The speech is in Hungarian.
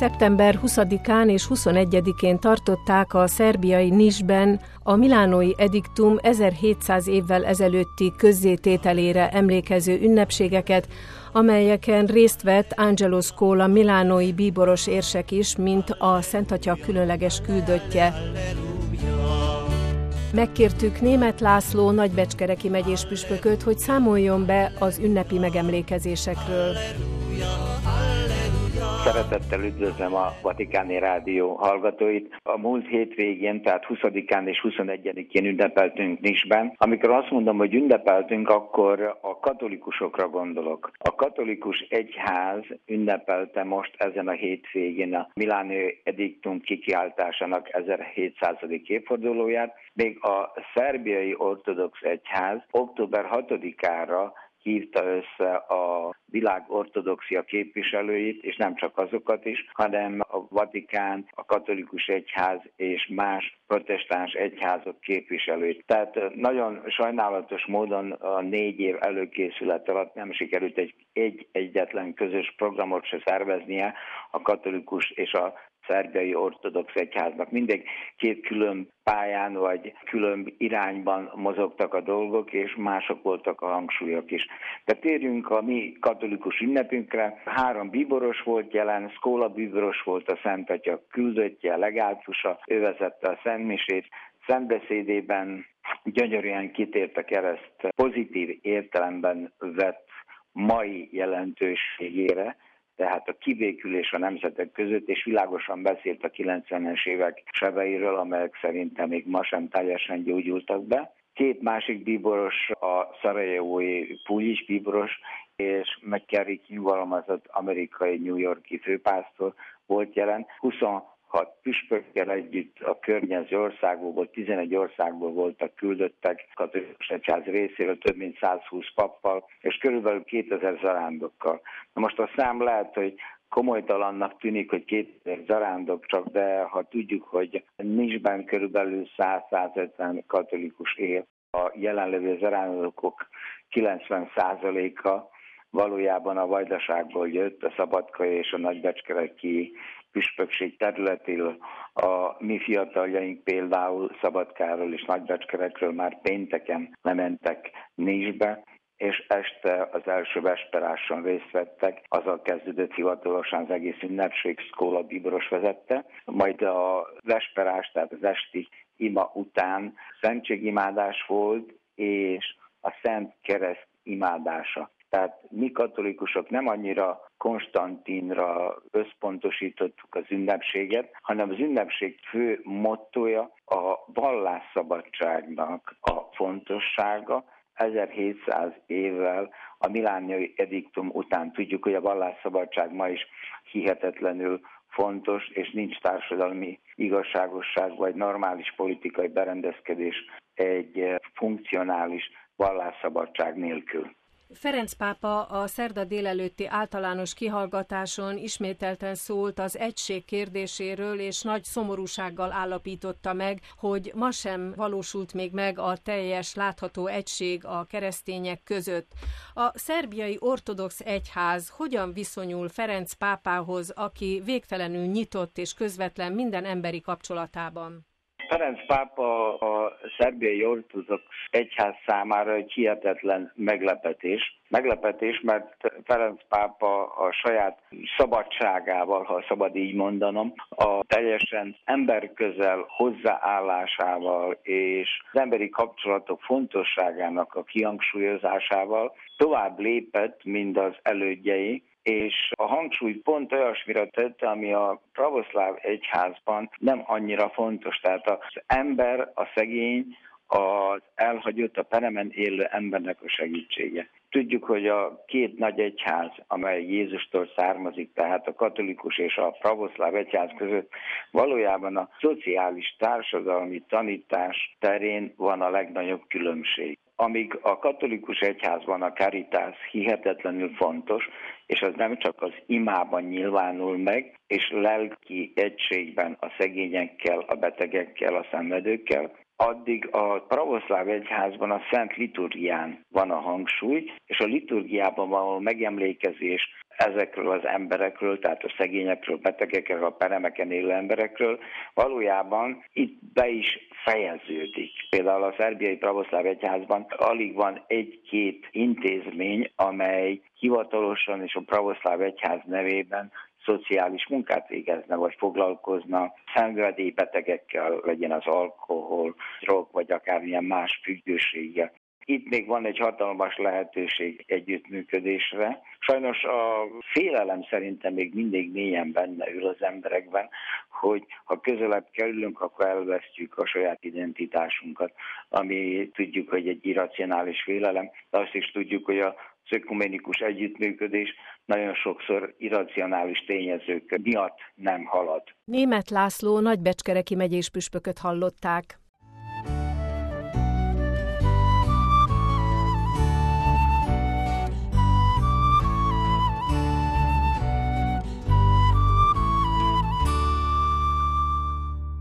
Szeptember 20-án és 21-én tartották a szerbiai Nišben a milánói ediktum 1700 évvel ezelőtti közzétételére emlékező ünnepségeket, amelyeken részt vett Angelo Scola milánói bíboros érsek is, mint a Szentatya különleges küldöttje. Megkértük Németh László nagybecskereki megyés püspököt, hogy számoljon be az ünnepi megemlékezésekről. Szeretettel üdvözlöm a Vatikáni Rádió hallgatóit. A múlt hétvégén, tehát 20-án és 21-én ünnepeltünk Nišben. Amikor azt mondom, hogy ünnepeltünk, akkor a katolikusokra gondolok. A katolikus egyház ünnepelte most ezen a hétvégén a milánói ediktum kikiáltásának 1700. évfordulóját, még a szerbiai ortodox egyház október 6-ára hívta össze a világ ortodoxia képviselőit, és nem csak azokat is, hanem a Vatikán, a katolikus egyház és más protestáns egyházak képviselőit. Tehát nagyon sajnálatos módon a 4 év előkészület alatt nem sikerült egyetlen közös programot se szerveznie a katolikus és a szerbiai ortodox egyháznak. Mindig 2 külön pályán vagy külön irányban mozogtak a dolgok, és mások voltak a hangsúlyok is. De térjünk a mi katolikus ünnepünkre. 3 bíboros volt jelen, Scola bíboros volt a Szentatya küldöttje, legátusa, ő vezette a szentmisét. Szentbeszédében gyönyörűen kitért a kereszt pozitív értelemben vett mai jelentőségére, tehát a kibékülés a nemzetek között, és világosan beszélt a 90-es évek sebeiről, amelyek szerintem még ma sem teljesen gyógyultak be. 2 másik bíboros, a szarajevói Puljic bíboros és McCarrick nyugalmazott amerikai New York-i főpásztor volt jelen. 26 püspökkel együtt a környező országokból, 11 országból voltak küldöttek, katolikus egyház részéről több mint 120 pappal, és körülbelül 2000 zarándokkal. Na most a szám lehet, hogy komolytalannak tűnik, hogy 2000 zarándok csak, de ha tudjuk, hogy Nišben körülbelül 100-150 katolikus él, a jelenlevő zarándokok 90%-a valójában a Vajdaságból jött, a szabadkai és a nagybecskereki püspökség területéről. A mi fiataljaink például Szabadkáról és Nagybecskerekről már pénteken lementek Nišbe, és este az első vesperáson részt vettek, azzal kezdődött hivatalosan az egész ünnepség, Scola bíboros vezette, majd a vesperás, tehát az esti ima után szentségimádás volt, és a Szent Kereszt imádása. Tehát mi katolikusok nem annyira Konstantinra összpontosítottuk az ünnepséget, hanem az ünnepség fő mottója a vallásszabadságnak a fontossága. 1700 évvel a milánói ediktum után tudjuk, hogy a vallásszabadság ma is hihetetlenül fontos, és nincs társadalmi igazságosság vagy normális politikai berendezkedés egy funkcionális vallásszabadság nélkül. Ferenc pápa a szerda délelőtti általános kihallgatáson ismételten szólt az egység kérdéséről, és nagy szomorúsággal állapította meg, hogy ma sem valósult még meg a teljes látható egység a keresztények között. A szerbiai ortodox egyház hogyan viszonyul Ferenc pápához, aki végtelenül nyitott és közvetlen minden emberi kapcsolatában? Ferenc pápa a szerbiai ortodox egyház számára egy hihetetlen meglepetés. Meglepetés, mert Ferenc pápa a saját szabadságával, ha szabad így mondanom, a teljesen emberközel hozzáállásával és az emberi kapcsolatok fontosságának a kihangsúlyozásával tovább lépett, mint az elődjei, és a hangsúlyt pont olyasmira tette, ami a pravoszláv egyházban nem annyira fontos. Tehát az ember, a szegény, az elhagyott, a peremen élő embernek a segítsége. Tudjuk, hogy a 2 nagy egyház, amely Jézustól származik, tehát a katolikus és a pravoszláv egyház között valójában a szociális társadalmi tanítás terén van a legnagyobb különbség. Amíg a katolikus egyházban a caritas hihetetlenül fontos, és az nem csak az imában nyilvánul meg, és lelki egységben a szegényekkel, a betegekkel, a szenvedőkkel, addig a pravoszláv egyházban a szent liturgián van a hangsúly, és a liturgiában való megemlékezés ezekről az emberekről, tehát a szegényekről, betegekről, a peremeken élő emberekről, valójában itt be is fejeződik. Például a szerbiai pravoszláv egyházban alig van egy-két intézmény, amely hivatalosan és a pravoszláv egyház nevében szociális munkát végezne, vagy foglalkozna szenvedélybetegekkel, legyen az alkohol, drog, vagy akármilyen más függőséggel. Itt még van egy hatalmas lehetőség együttműködésre. Sajnos a félelem szerintem még mindig mélyen benne ül az emberekben, hogy ha közelebb kerülünk, akkor elvesztjük a saját identitásunkat, ami tudjuk, hogy egy irracionális félelem, de azt is tudjuk, hogy az ökumenikus együttműködés nagyon sokszor irracionális tényezők miatt nem halad. Németh László nagybecskereki megyés püspököt hallották.